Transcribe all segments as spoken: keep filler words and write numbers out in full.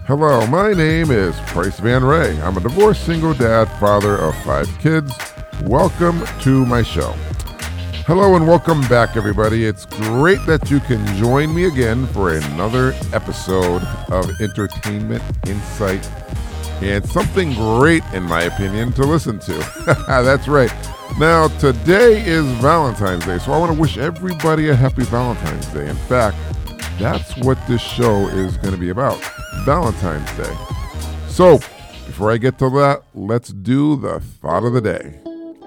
Hello, my name is Price Van Ray. I'm a divorced single dad, father of five kids. Welcome to my show. Hello and welcome back, everybody. It's great that you can join me again for another episode of entertainment, insight, and something great, in my opinion, to listen to. That's right. Now, today is Valentine's Day, so I want to wish everybody a happy Valentine's Day. In fact, that's what this show is going to be about, Valentine's Day. So, before I get to that, let's do the thought of the day.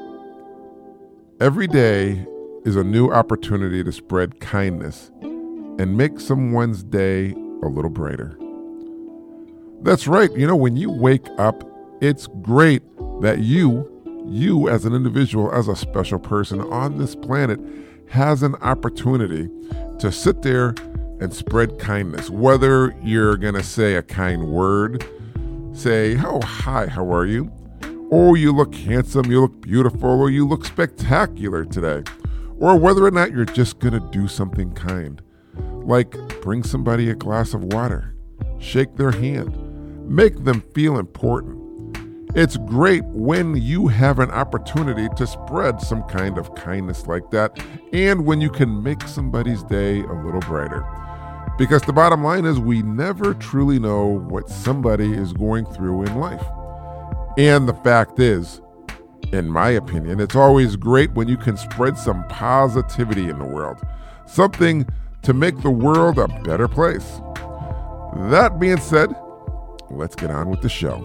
Every day is a new opportunity to spread kindness and make someone's day a little brighter. That's right. You know, when you wake up, it's great that you, you as an individual, as a special person on this planet, has an opportunity to sit there and spread kindness. Whether you're going to say a kind word, say, oh, hi, how are you? Or you look handsome, you look beautiful, or you look spectacular today. Or whether or not you're just going to do something kind, like bring somebody a glass of water, shake their hand, make them feel important. It's great when you have an opportunity to spread some kind of kindness like that, and when you can make somebody's day a little brighter. Because the bottom line is we never truly know what somebody is going through in life. And the fact is, in my opinion, it's always great when you can spread some positivity in the world. Something to make the world a better place. That being said, let's get on with the show.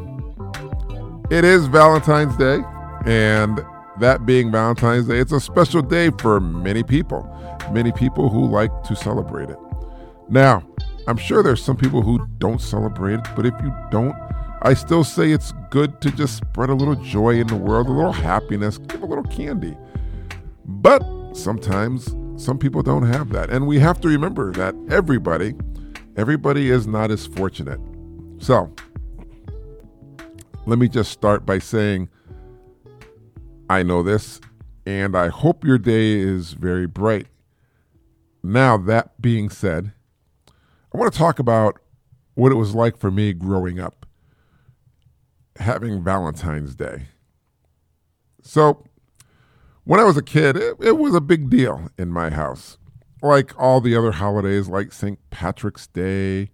It is Valentine's Day, and that being Valentine's Day, it's a special day for many people. Many people who like to celebrate it. Now, I'm sure there's some people who don't celebrate it, but if you don't, I still say it's good to just spread a little joy in the world, a little happiness, give a little candy. But sometimes some people don't have that, and we have to remember that everybody, everybody is not as fortunate. So, let me just start by saying, I know this, and I hope your day is very bright. Now, that being said, I want to talk about what it was like for me growing up, having Valentine's Day. So, when I was a kid, it, it was a big deal in my house. Like all the other holidays, like Saint Patrick's Day,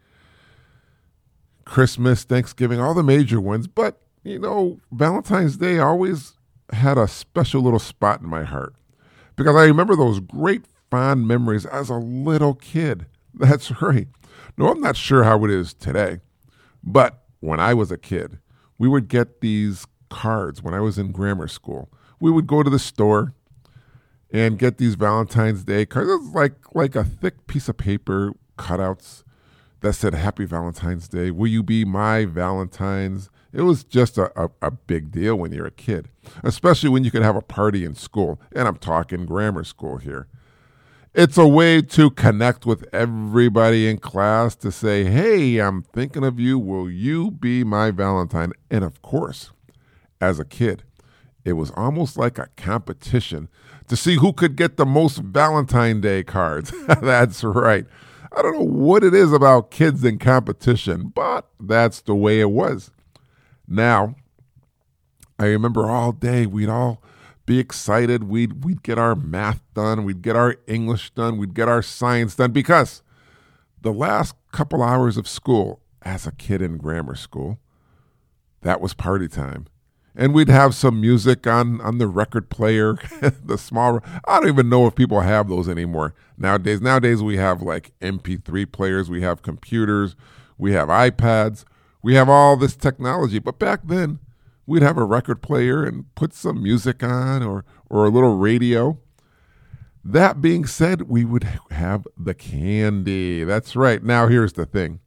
Christmas, Thanksgiving, all the major ones. But, you know, Valentine's Day always had a special little spot in my heart. Because I remember those great fond memories as a little kid. That's right. No, I'm not sure how it is today. But when I was a kid, we would get these cards when I was in grammar school. We would go to the store and get these Valentine's Day cards. It was like, like a thick piece of paper, cutouts that said, Happy Valentine's Day. Will you be my Valentine's? It was just a, a, a big deal when you're a kid, especially when you could have a party in school. And I'm talking grammar school here. It's a way to connect with everybody in class to say, hey, I'm thinking of you. Will you be my Valentine? And of course, as a kid, it was almost like a competition to see who could get the most Valentine Day cards. That's right. I don't know what it is about kids in competition, but that's the way it was. Now, I remember all day we'd all be excited. We'd we'd get our math done. We'd get our English done. We'd get our science done because the last couple hours of school as a kid in grammar school, that was party time. And we'd have some music on, on the record player, the small, I don't even know if people have those anymore nowadays. Nowadays we have like M P three players, we have computers, we have iPads, we have all this technology. But back then, we'd have a record player and put some music on or, or a little radio. That being said, we would have the candy. That's right. Now, here's the thing.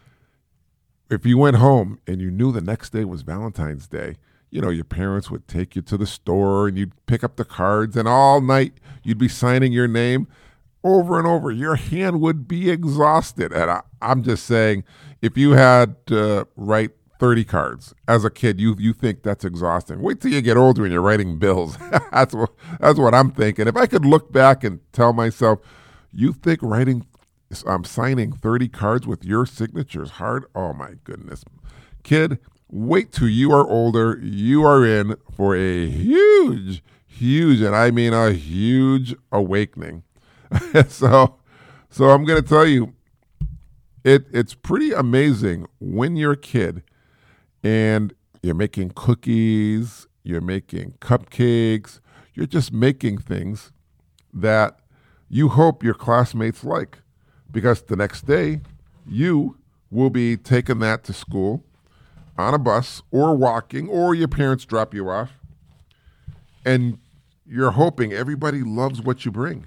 If you went home and you knew the next day was Valentine's Day, you know, your parents would take you to the store and you'd pick up the cards and all night you'd be signing your name over and over. Your hand would be exhausted. And I, I'm just saying, if you had to write thirty cards as a kid, you you think that's exhausting. Wait till you get older and you're writing bills. that's what that's what I'm thinking. If I could look back and tell myself, you think writing I'm signing thirty cards with your signatures hard. Oh my goodness. Kid, wait till you are older. You are in for a huge, huge, and I mean a huge awakening. so, so I'm going to tell you, it it's pretty amazing when you're a kid and you're making cookies, you're making cupcakes, you're just making things that you hope your classmates like. Because the next day, you will be taking that to school on a bus or walking, or your parents drop you off. And you're hoping everybody loves what you bring.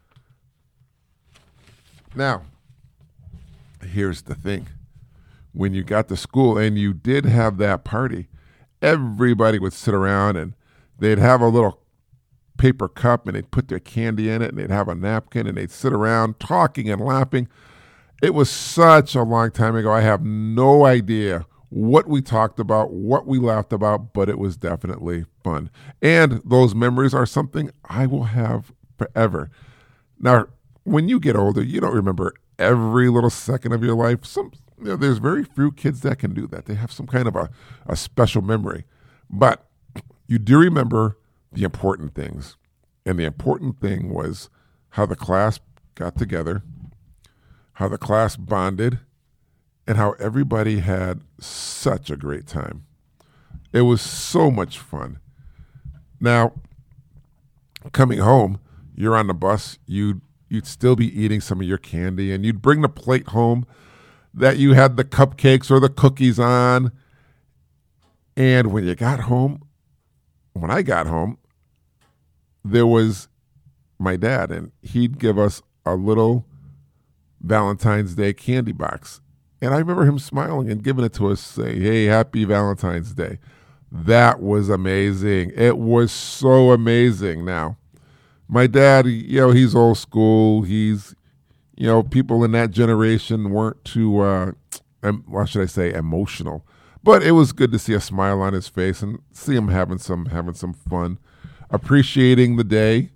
Now, here's the thing. When you got to school and you did have that party, everybody would sit around and they'd have a little paper cup and they'd put their candy in it and they'd have a napkin and they'd sit around talking and laughing. It was such a long time ago. I have no idea what we talked about, what we laughed about, but it was definitely fun. And those memories are something I will have forever. Now, when you get older, you don't remember every little second of your life. Some, you know, there's very few kids that can do that. They have some kind of a, a special memory. But you do remember the important things. And the important thing was how the class got together, how the class bonded, and how everybody had such a great time. It was so much fun. Now, coming home, you're on the bus, you'd, you'd still be eating some of your candy, and you'd bring the plate home that you had the cupcakes or the cookies on. And when you got home, when I got home, there was my dad, and he'd give us a little Valentine's Day candy box. And I remember him smiling and giving it to us, saying, hey, happy Valentine's Day. That was amazing. It was so amazing. Now, my dad, you know, he's old school. He's, you know, people in that generation weren't too, uh, um, what should I say, emotional. But it was good to see a smile on his face and see him having some having some fun, appreciating the day.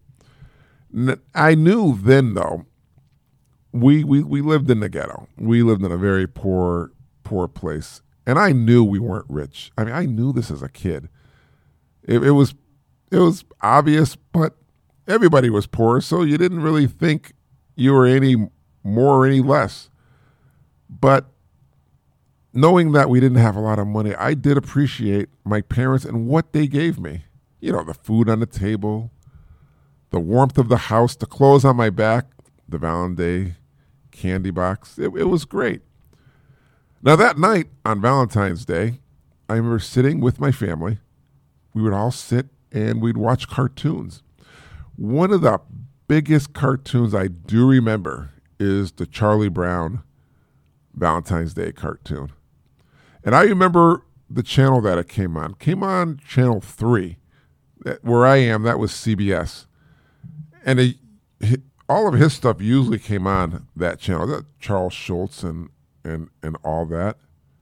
I knew then, though, we, we, we lived in the ghetto. We lived in a very poor, poor place. And I knew we weren't rich. I mean, I knew this as a kid. It, it was it was obvious, but everybody was poor, so you didn't really think you were any more or any less. But knowing that we didn't have a lot of money, I did appreciate my parents and what they gave me. You know, the food on the table, the warmth of the house, the clothes on my back, the Valentine's Day candy box. It, it was great. Now, that night on Valentine's Day, I remember sitting with my family. We would all sit and we'd watch cartoons. One of the biggest cartoons I do remember is the Charlie Brown Valentine's Day cartoon. And I remember the channel that it came on. It came on channel three. Where I am, that was C B S. And it, all of his stuff usually came on that channel. That Charles Schultz and, and, and all that.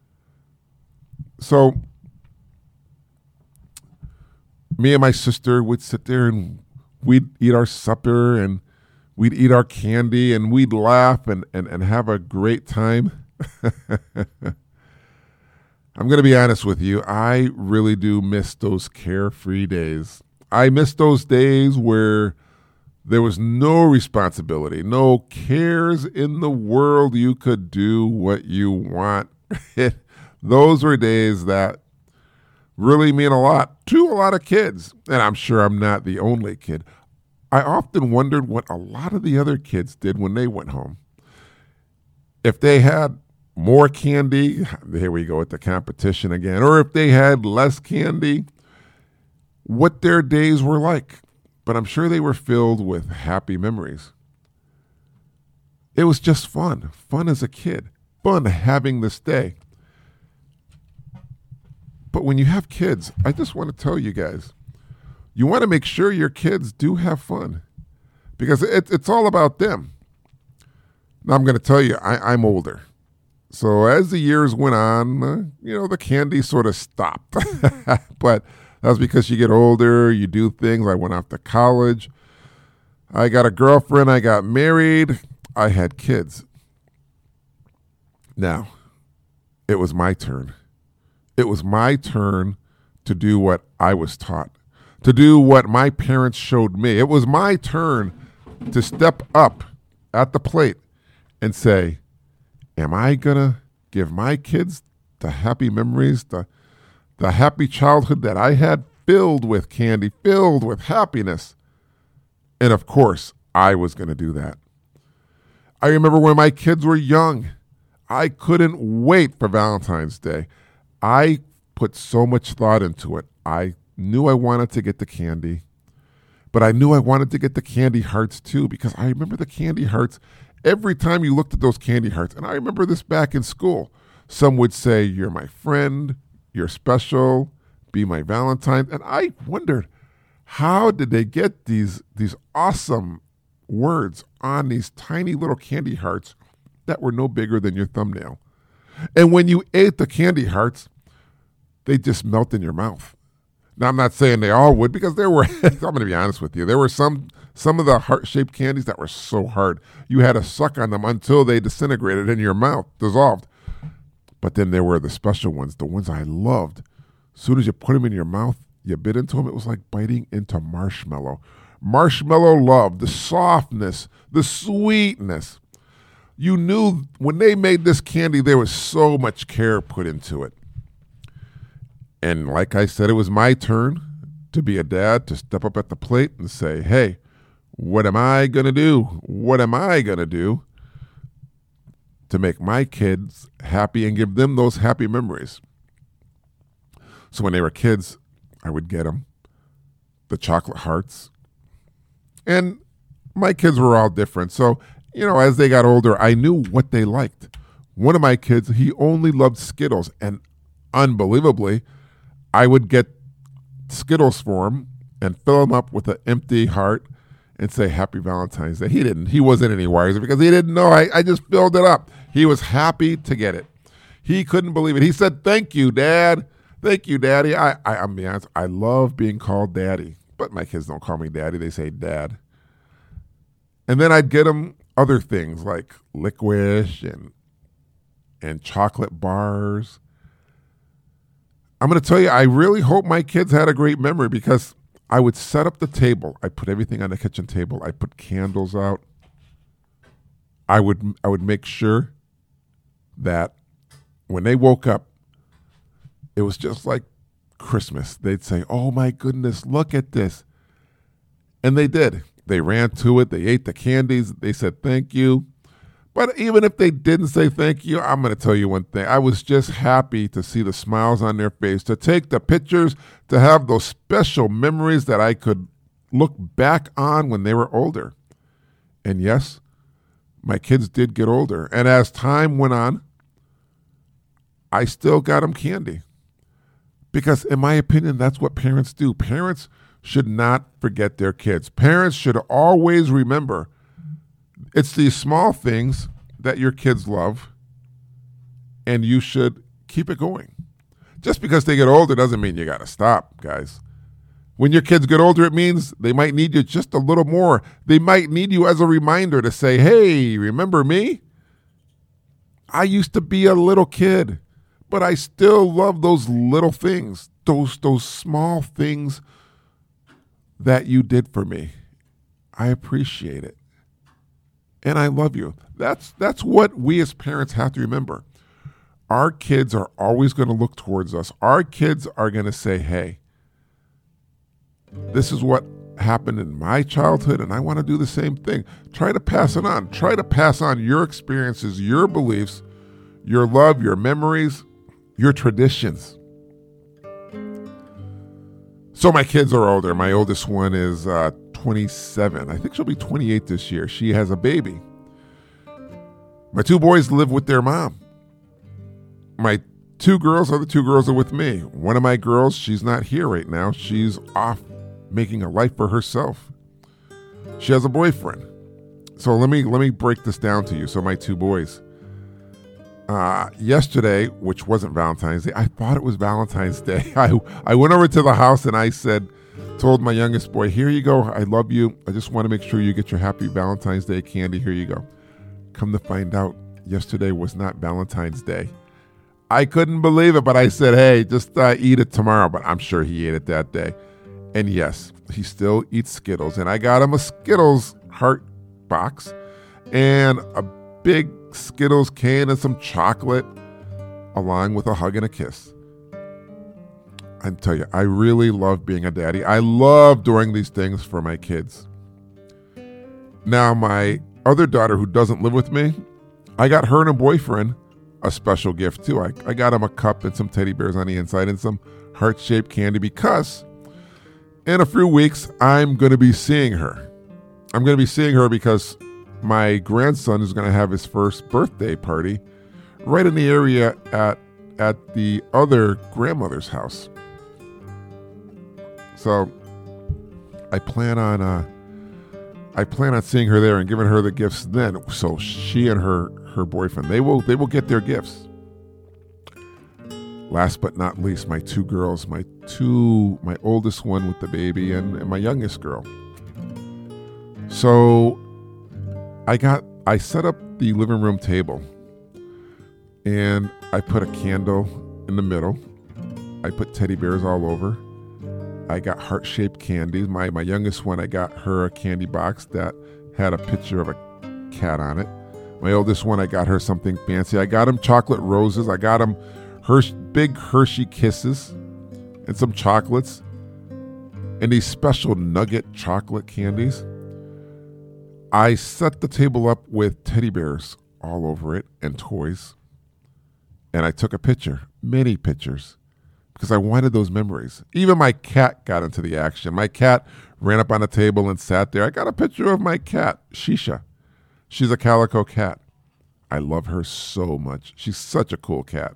So me and my sister would sit there and we'd eat our supper and we'd eat our candy and we'd laugh and, and, and have a great time. I'm going to be honest with you. I really do miss those carefree days. I miss those days where there was no responsibility, no cares in the world. You could do what you want. Those were days that really mean a lot to a lot of kids. And I'm sure I'm not the only kid. I often wondered what a lot of the other kids did when they went home. If they had more candy, here we go with the competition again, or if they had less candy, what their days were like. But I'm sure they were filled with happy memories. It was just fun, fun as a kid, fun having this day. But when you have kids, I just want to tell you guys, you want to make sure your kids do have fun because it, it's all about them. Now, I'm going to tell you, I, I'm older. So as the years went on, uh, you know, the candy sort of stopped. But that's because you get older, you do things. I went off to college. I got a girlfriend. I got married. I had kids. Now, it was my turn. It was my turn to do what I was taught, to do what my parents showed me. It was my turn to step up at the plate and say, am I going to give my kids the happy memories, the, the happy childhood that I had, filled with candy, filled with happiness? And of course, I was going to do that. I remember when my kids were young, I couldn't wait for Valentine's Day. I put so much thought into it. I knew I wanted to get the candy, but I knew I wanted to get the candy hearts too, because I remember the candy hearts every time you looked at those candy hearts. And I remember this back in school. Some would say, you're my friend, you're special, be my Valentine. And I wondered, how did they get these, these awesome words on these tiny little candy hearts that were no bigger than your thumbnail? And when you ate the candy hearts, they just melt in your mouth. Now, I'm not saying they all would, because there were, I'm going to be honest with you, there were some some of the heart-shaped candies that were so hard. You had to suck on them until they disintegrated in your mouth, dissolved. But then there were the special ones, the ones I loved. As soon as you put them in your mouth, you bit into them, it was like biting into marshmallow. Marshmallow love, the softness, the sweetness. You knew when they made this candy, there was so much care put into it. And like I said, it was my turn to be a dad, to step up at the plate and say, hey, what am I going to do? What am I going to do to make my kids happy and give them those happy memories? So when they were kids, I would get them the chocolate hearts. And my kids were all different. So, you know, as they got older, I knew what they liked. One of my kids, he only loved Skittles. And unbelievably, I would get Skittles for him and fill him up with an empty heart and say, Happy Valentine's Day. He didn't. He wasn't any wiser because he didn't know. I, I just filled it up. He was happy to get it. He couldn't believe it. He said, thank you, Dad. Thank you, Daddy. I, I, I'm being honest, I love being called Daddy. But my kids don't call me Daddy. They say Dad. And then I'd get them other things like licorice and and chocolate bars. I'm going to tell you, I really hope my kids had a great memory because I would set up the table. I put everything on the kitchen table. I put candles out. I would I would make sure that when they woke up, it was just like Christmas. They'd say, oh my goodness, look at this. And they did. They ran to it. They ate the candies. They said, thank you. But even if they didn't say thank you, I'm going to tell you one thing. I was just happy to see the smiles on their face, to take the pictures, to have those special memories that I could look back on when they were older. And yes, my kids did get older. And as time went on, I still got them candy. Because in my opinion, that's what parents do. Parents should not forget their kids. Parents should always remember it's these small things that your kids love, and you should keep it going. Just because they get older doesn't mean you got to stop, guys. When your kids get older, it means they might need you just a little more. They might need you as a reminder to say, hey, remember me? I used to be a little kid, but I still love those little things, those, those small things that you did for me. I appreciate it. And I love you. That's that's what we as parents have to remember. Our kids are always going to look towards us. Our kids are going to say, hey, this is what happened in my childhood, and I want to do the same thing. Try to pass it on. Try to pass on your experiences, your beliefs, your love, your memories, your traditions. So my kids are older. My oldest one is uh, twenty-seven. I think she'll be twenty-eight this year. She has a baby. My two boys live with their mom. My two girls, other two girls are with me. One of my girls, she's not here right now. She's off making a life for herself. She has a boyfriend. So let me let me break this down to you. So my two boys. Uh, yesterday, which wasn't Valentine's Day, I thought it was Valentine's Day. I I went over to the house and I said, told my youngest boy, here you go. I love you. I just want to make sure you get your happy Valentine's Day candy. Here you go. Come to find out, yesterday was not Valentine's Day. I couldn't believe it, but I said, hey, just uh, eat it tomorrow. But I'm sure he ate it that day. And yes, he still eats Skittles. And I got him a Skittles heart box and a big Skittles can and some chocolate, along with a hug and a kiss. I tell you, I really love being a daddy. I love doing these things for my kids. Now, my other daughter who doesn't live with me, I got her and a boyfriend a special gift too. I, I got him a cup and some teddy bears on the inside and some heart-shaped candy because in a few weeks, I'm going to be seeing her. I'm going to be seeing her because my grandson is going to have his first birthday party right in the area at at the other grandmother's house. So I plan on uh, I plan on seeing her there and giving her the gifts then. So she and her her boyfriend, they will they will get their gifts. Last but not least, my two girls, my two, my oldest one with the baby and, and my youngest girl. So I got, I set up the living room table and I put a candle in the middle. I put teddy bears all over. I got heart-shaped candies. My, my youngest one, I got her a candy box that had a picture of a cat on it. My oldest one, I got her something fancy. I got him chocolate roses. I got him Hershey, big Hershey Kisses and some chocolates and these special nugget chocolate candies. I set the table up with teddy bears all over it and toys. And I took a picture, many pictures, because I wanted those memories. Even my cat got into the action. My cat ran up on the table and sat there. I got a picture of my cat, Shisha. She's a calico cat. I love her so much. She's such a cool cat.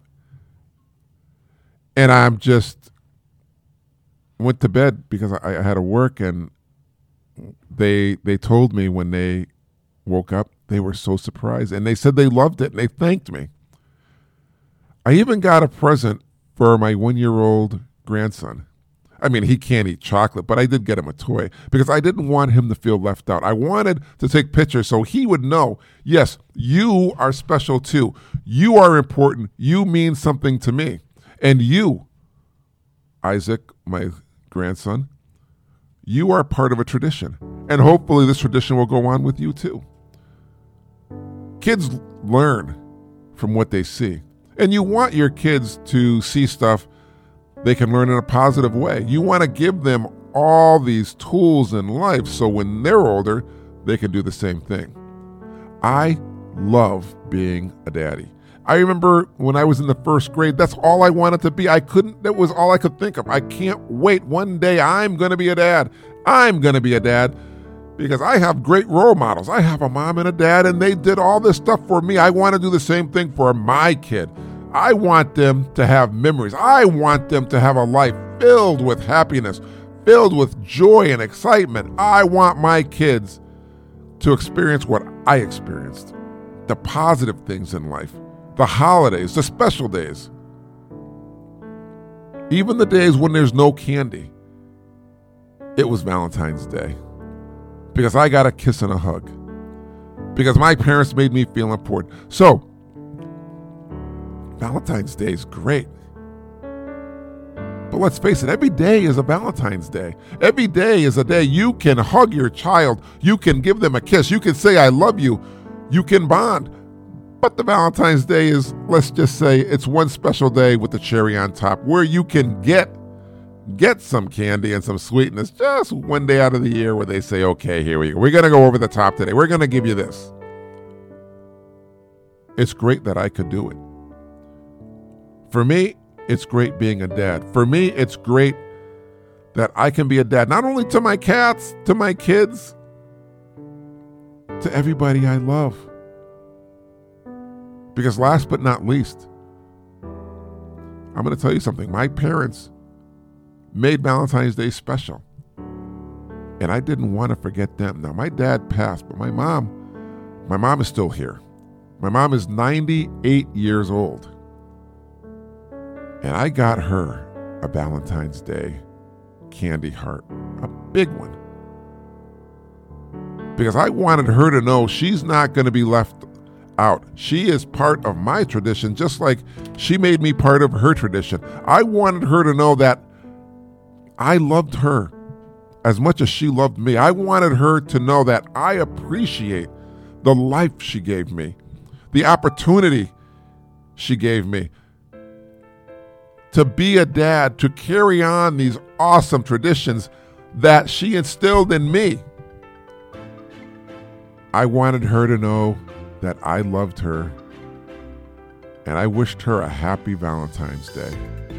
And I'm just went to bed because I, I had to work, and they they told me when they woke up, they were so surprised. And they said they loved it, and they thanked me. I even got a present for my one-year-old grandson. I mean, he can't eat chocolate, but I did get him a toy because I didn't want him to feel left out. I wanted to take pictures so he would know, yes, you are special too. You are important. You mean something to me. And you, Isaac, my grandson, you are part of a tradition. And hopefully this tradition will go on with you too. Kids learn from what they see. And you want your kids to see stuff they can learn in a positive way. You want to give them all these tools in life so when they're older, they can do the same thing. I love being a daddy. I remember when I was in the first grade, that's all I wanted to be. I couldn't, that was all I could think of. I can't wait. One day I'm going to be a dad. I'm going to be a dad because I have great role models. I have a mom and a dad, and they did all this stuff for me. I want to do the same thing for my kid. I want them to have memories. I want them to have a life filled with happiness, filled with joy and excitement. I want my kids to experience what I experienced, the positive things in life. The holidays, the special days, even the days when there's no candy. It was Valentine's Day because I got a kiss and a hug because my parents made me feel important. So Valentine's Day is great. But let's face it, every day is a Valentine's Day. Every day is a day you can hug your child. You can give them a kiss. You can say, I love you. You can bond. But the Valentine's Day is, let's just say, it's one special day with the cherry on top where you can get get some candy and some sweetness just one day out of the year where they say, okay, here we go. We're going to go over the top today. We're going to give you this. It's great that I could do it. For me, it's great being a dad. For me, it's great that I can be a dad, not only to my cats, to my kids, to everybody I love. Because last but not least, I'm going to tell you something. My parents made Valentine's Day special. And I didn't want to forget them. Now, my dad passed, but my mom, my mom is still here. My mom is ninety-eight years old. And I got her a Valentine's Day candy heart, a big one. Because I wanted her to know she's not going to be left out. She is part of my tradition, just like she made me part of her tradition. I wanted her to know that I loved her as much as she loved me. I wanted her to know that I appreciate the life she gave me, the opportunity she gave me to be a dad, to carry on these awesome traditions that she instilled in me. I wanted her to know that I loved her, and I wished her a happy Valentine's Day.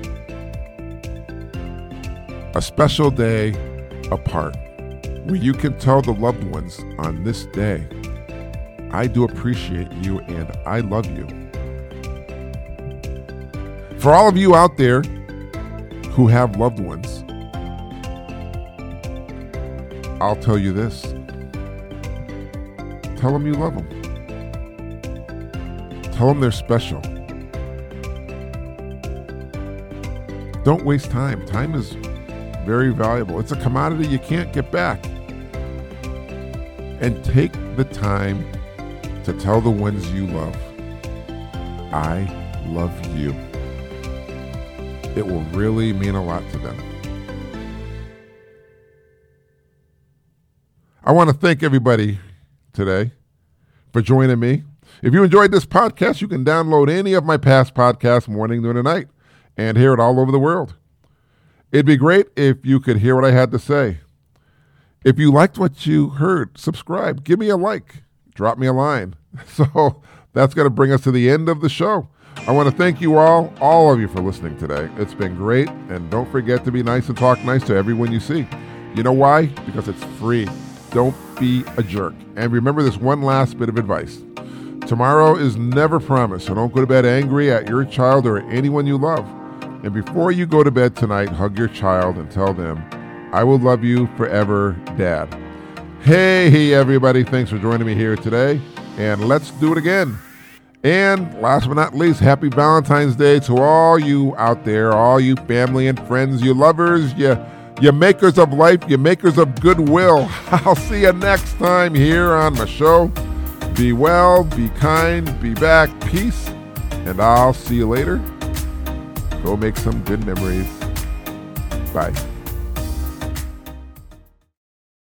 A special day apart where you can tell the loved ones on this day, I do appreciate you and I love you. For all of you out there who have loved ones, I'll tell you this. Tell them you love them. Tell them they're special. Don't waste time. Time is very valuable. It's a commodity you can't get back. And take the time to tell the ones you love, I love you. It will really mean a lot to them. I want to thank everybody today for joining me. If you enjoyed this podcast, you can download any of my past podcasts morning, noon, and night and hear it all over the world. It'd be great if you could hear what I had to say. If you liked what you heard, subscribe, give me a like, drop me a line. So that's going to bring us to the end of the show. I want to thank you all, all of you for listening today. It's been great. And don't forget to be nice and talk nice to everyone you see. You know why? Because it's free. Don't be a jerk. And remember this one last bit of advice. Tomorrow is never promised, so don't go to bed angry at your child or anyone you love. And before you go to bed tonight, hug your child and tell them, I will love you forever, Dad. Hey, everybody. Thanks for joining me here today. And let's do it again. And last but not least, happy Valentine's Day to all you out there, all you family and friends, you lovers, you, you makers of life, you makers of goodwill. I'll see you next time here on my show. Be well, be kind, be back, peace, and I'll see you later. Go make some good memories. Bye.